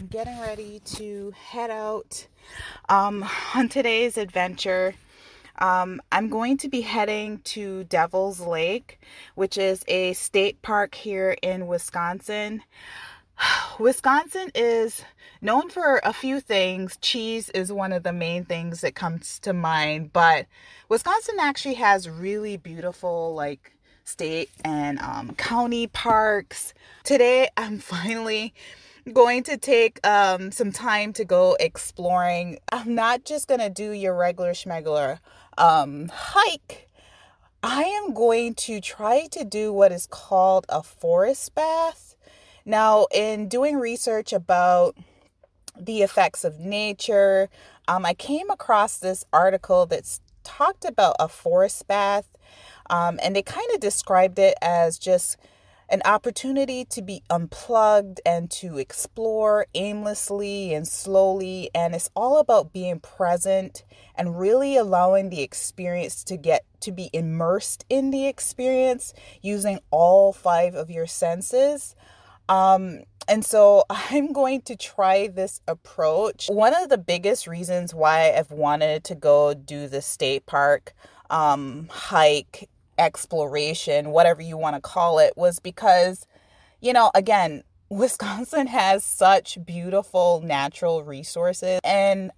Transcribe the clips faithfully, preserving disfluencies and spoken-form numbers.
I'm getting ready to head out um, on today's adventure. Um, I'm going to be heading to Devil's Lake, which is a state park here in Wisconsin. Wisconsin is known for a few things. Cheese is one of the main things that comes to mind, but Wisconsin actually has really beautiful, like, state and um, county parks. Today, I'm finally going to take um, some time to go exploring. I'm not just going to do your regular schmegular um, hike. I am going to try to do what is called a forest bath. Now, in doing research about the effects of nature, um, I came across this article that's talked about a forest bath, um, and they kind of described it as just an opportunity to be unplugged and to explore aimlessly and slowly. And it's all about being present and really allowing the experience to get to be immersed in the experience using all five of your senses. Um, and so I'm going to try this approach. One of the biggest reasons why I've wanted to go do the state park, um, hike, exploration, whatever you want to call it, was because, you know, again, Wisconsin has such beautiful natural resources, and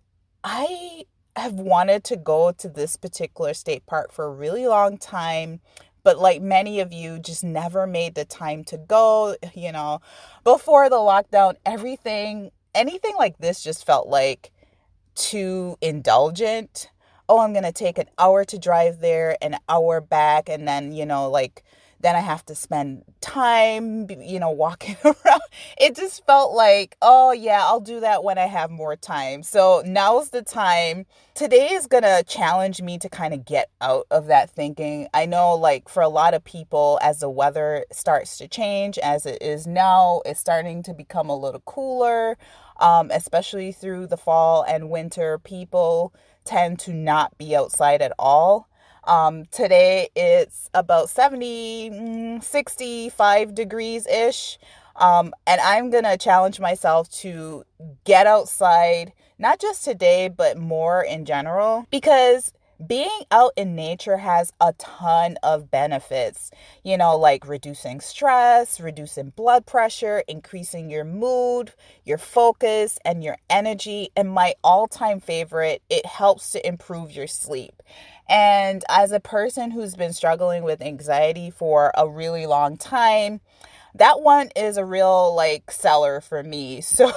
I have wanted to go to this particular state park for a really long time, but like many of you, just never made the time to go. You know, before the lockdown, everything, anything like this just felt like too indulgent. Oh, I'm going to take an hour to drive there, an hour back, and then, you know, like, then I have to spend time, you know, walking around. It just felt like, oh, yeah, I'll do that when I have more time. So now's the time. Today is going to challenge me to kind of get out of that thinking. I know, like, for a lot of people, as the weather starts to change, as it is now, it's starting to become a little cooler, um, especially through the fall and winter. People tend to not be outside at all. Um, today it's about seventy, sixty-five degrees ish. Um, and I'm going to challenge myself to get outside, not just today, but more in general, because being out in nature has a ton of benefits, you know, like reducing stress, reducing blood pressure, increasing your mood, your focus, and your energy. And my all-time favorite, it helps to improve your sleep. And as a person who's been struggling with anxiety for a really long time, that one is a real, like, seller for me. So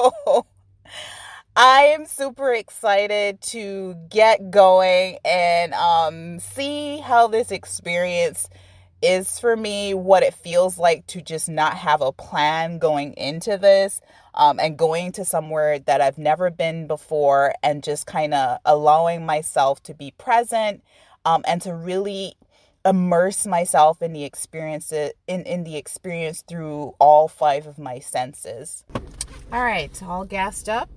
I am super excited to get going and um, see how this experience is for me, what it feels like to just not have a plan going into this, um, and going to somewhere that I've never been before, and just kind of allowing myself to be present, um, and to really immerse myself in the experience in, in the experience through all five of my senses. All right, all gassed up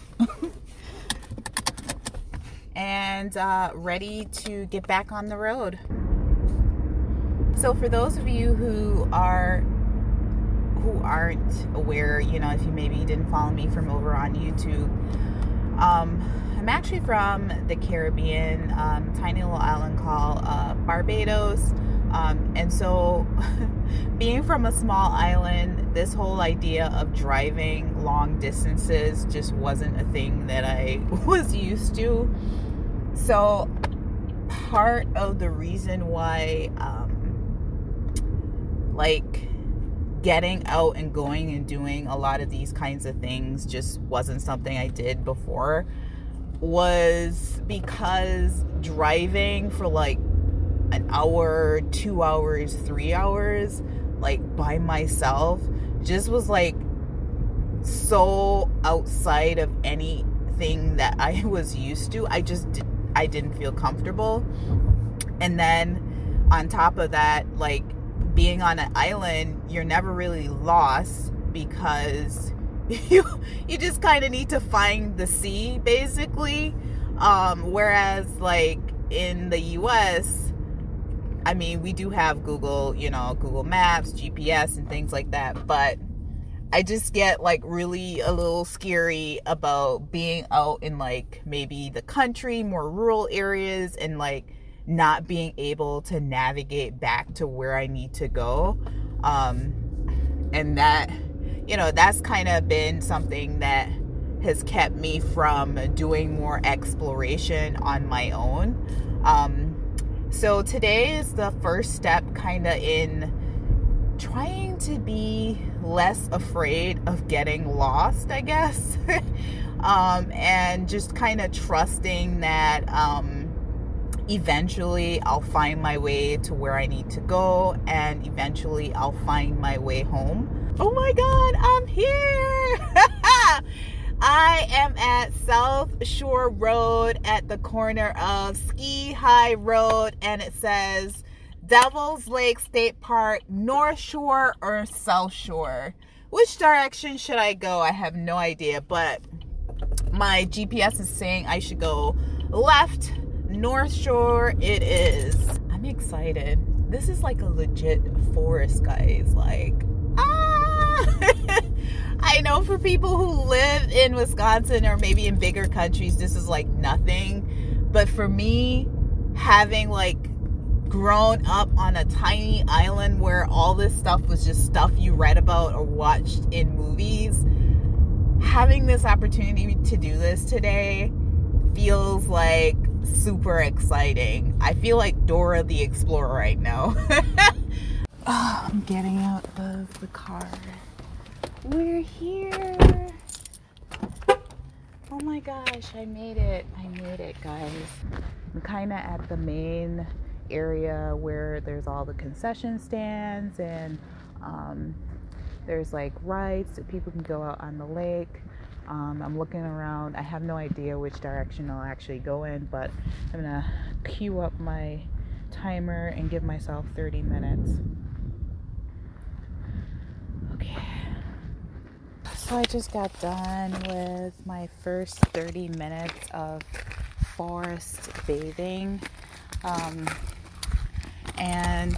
and uh, ready to get back on the road. So for those of you who are who aren't aware, you know, if you maybe didn't follow me from over on YouTube, um, I'm actually from the Caribbean, um, tiny little island called uh, Barbados. Um, and so being from a small island, this whole idea of driving long distances just wasn't a thing that I was used to. So part of the reason why, um, like, getting out and going and doing a lot of these kinds of things just wasn't something I did before, was because driving for like an hour, two hours, three hours, like by myself, just was like so outside of anything that I was used to. I just did, I didn't feel comfortable. And then on top of that, like, being on an island, you're never really lost because you you just kind of need to find the sea, basically. Um, whereas, like, in the U S, I mean, we do have Google, you know, Google Maps, G P S, and things like that. But I just get like really a little scary about being out in like maybe the country, more rural areas, and like not being able to navigate back to where I need to go. Um, and that, you know, that's kind of been something that has kept me from doing more exploration on my own. Um, so today is the first step kind of in trying to be less afraid of getting lost, I guess. um, and just kind of trusting that um, eventually I'll find my way to where I need to go, and eventually I'll find my way home. Oh my God, I'm here! I am at South Shore Road at the corner of Ski High Road, and it says Devil's Lake State Park, North Shore or South Shore. Which direction should I go? I have no idea, but my G P S is saying I should go left. North Shore it is. I'm excited. This is like a legit forest, guys. Like, ah! I know for people who live in Wisconsin or maybe in bigger countries, this is like nothing. But for me, having like grown up on a tiny island where all this stuff was just stuff you read about or watched in movies, having this opportunity to do this today feels like super exciting. I feel like Dora the Explorer right now. Oh, I'm getting out of the car. We're here. Oh my gosh, I made it. I made it, guys. I'm kind of at the main area where there's all the concession stands, and um, there's like rides that people can go out on the lake. Um, I'm looking around. I have no idea which direction I'll actually go in, but I'm gonna queue up my timer and give myself thirty minutes. Okay. So I just got done with my first thirty minutes of forest bathing. Um, and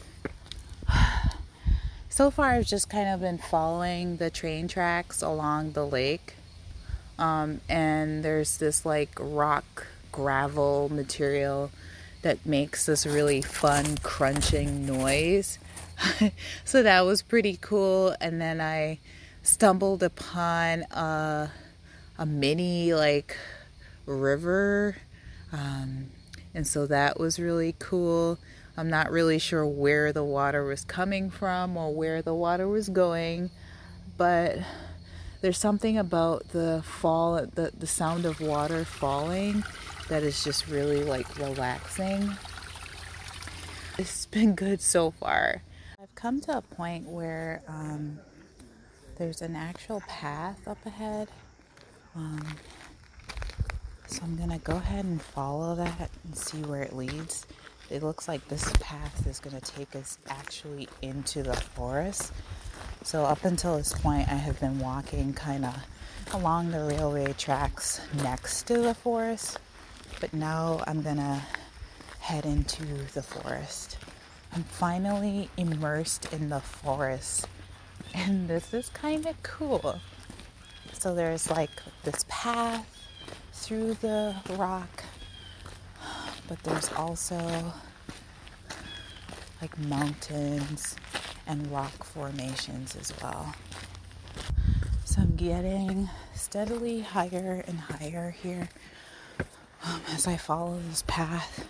so far I've just kind of been following the train tracks along the lake. Um, and there's this like rock gravel material that makes this really fun crunching noise. So that was pretty cool. And then I stumbled upon a, a mini like river. Um, and so that was really cool. I'm not really sure where the water was coming from or where the water was going, but there's something about the fall, the, the sound of water falling that is just really like relaxing. It's been good so far. I've come to a point where um, there's an actual path up ahead. Um, so I'm gonna go ahead and follow that and see where it leads. It looks like this path is gonna take us actually into the forest. So up until this point, I have been walking kind of along the railway tracks next to the forest, but now I'm gonna head into the forest. I'm finally immersed in the forest, and this is kind of cool. So there's like this path through the rock, but there's also like mountains and rock formations as well. So I'm getting steadily higher and higher here um, as I follow this path.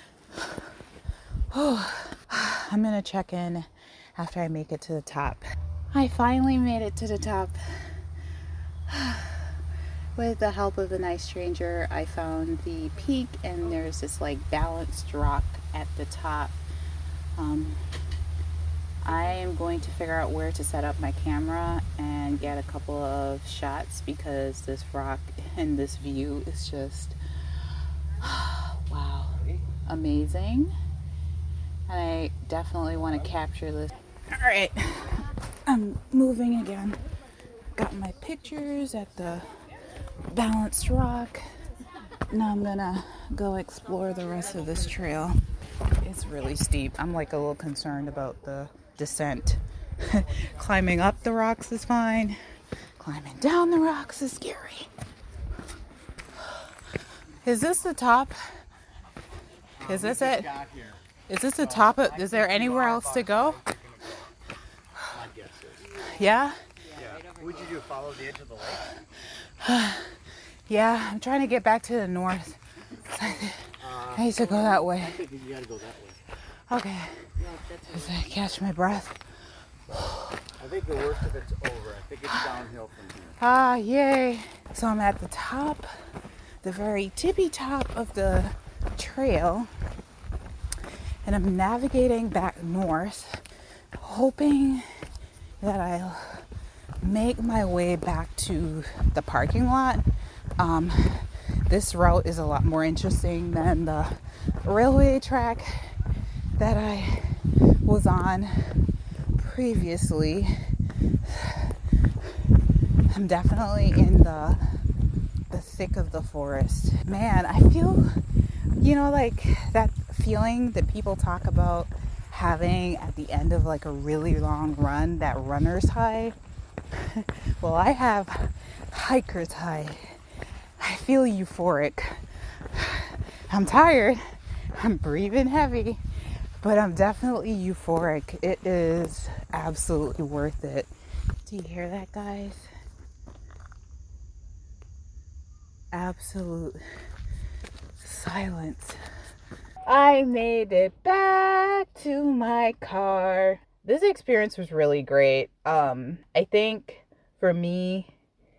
Oh, I'm gonna check in after I make it to the top. I finally made it to the top. With the help of a nice stranger, I found the peak, and there's this like balanced rock at the top. Um, I am going to figure out where to set up my camera and get a couple of shots, because this rock and this view is just wow, amazing. And I definitely want to capture this. All right, I'm moving again. Got my pictures at the balanced rock. Now I'm gonna go explore the rest of this trail. It's really steep. I'm like a little concerned about the descent Climbing up the rocks is fine. Climbing down the rocks is scary. Is this the top? Is this it? Is this the top of, is there anywhere else to go? Yeah? Would you do follow the edge of the lake? Yeah, I'm trying to get back to the north. I need to go that way. I think you gotta go that way. Okay. As I catch my breath. I think the worst of it's over. I think it's downhill from here. Ah, yay. So I'm at the top, the very tippy top of the trail. And I'm navigating back north, hoping that I'll make my way back to the parking lot. Um, this route is a lot more interesting than the railway track that I was on previously. I'm definitely in the the thick of the forest. Man, I feel, you know, like that feeling that people talk about having at the end of like a really long run, that runner's high. Well, I have hiker's high. I feel euphoric. I'm tired. I'm breathing heavy, but I'm definitely euphoric. It is absolutely worth it. Do you hear that, guys? Absolute silence. I made it back to my car. This experience was really great. Um, I think for me,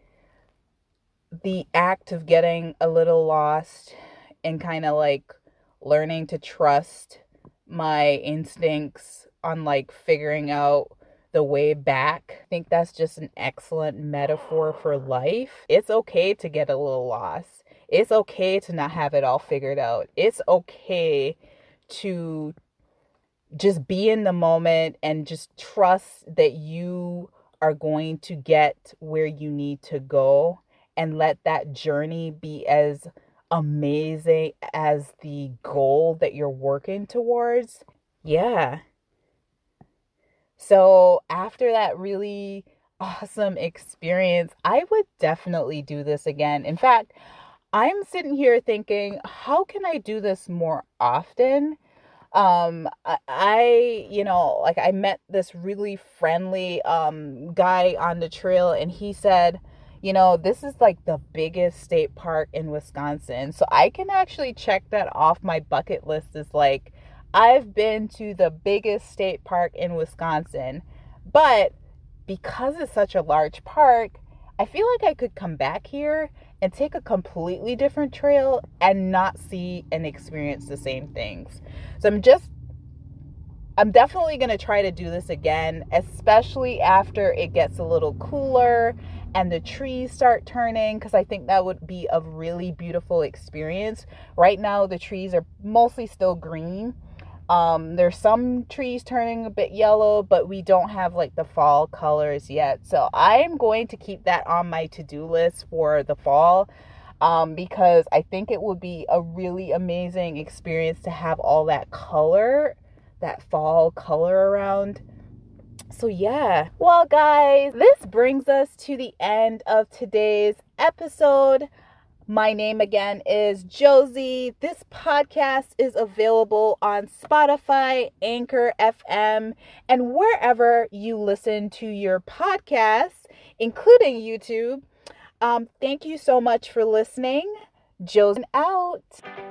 the act of getting a little lost and kind of like learning to trust my instincts on like figuring out the way back. I think that's just an excellent metaphor for life. It's okay to get a little lost. It's okay to not have it all figured out. It's okay to just be in the moment and just trust that you are going to get where you need to go, and let that journey be as amazing as the goal that you're working towards. Yeah. So after that really awesome experience, I would definitely do this again. In fact, I'm sitting here thinking, how can I do this more often? Um, I, you know, like I met this really friendly um guy on the trail, and he said, you know, this is like the biggest state park in Wisconsin. So I can actually check that off my bucket list as like, I've been to the biggest state park in Wisconsin. But because it's such a large park, I feel like I could come back here and take a completely different trail and not see and experience the same things. So I'm just, I'm definitely going to try to do this again, especially after it gets a little cooler and the trees start turning, because I think that would be a really beautiful experience. Right now, the trees are mostly still green. Um, there's some trees turning a bit yellow, but we don't have like the fall colors yet. So I am going to keep that on my to-do list for the fall, um, because I think it would be a really amazing experience to have all that color, that fall color around. So yeah, well guys, this brings us to the end of today's episode. My name again is Josie. This podcast is available on Spotify, Anchor F M, and wherever you listen to your podcasts, including YouTube. Um, thank you so much for listening. Josie out.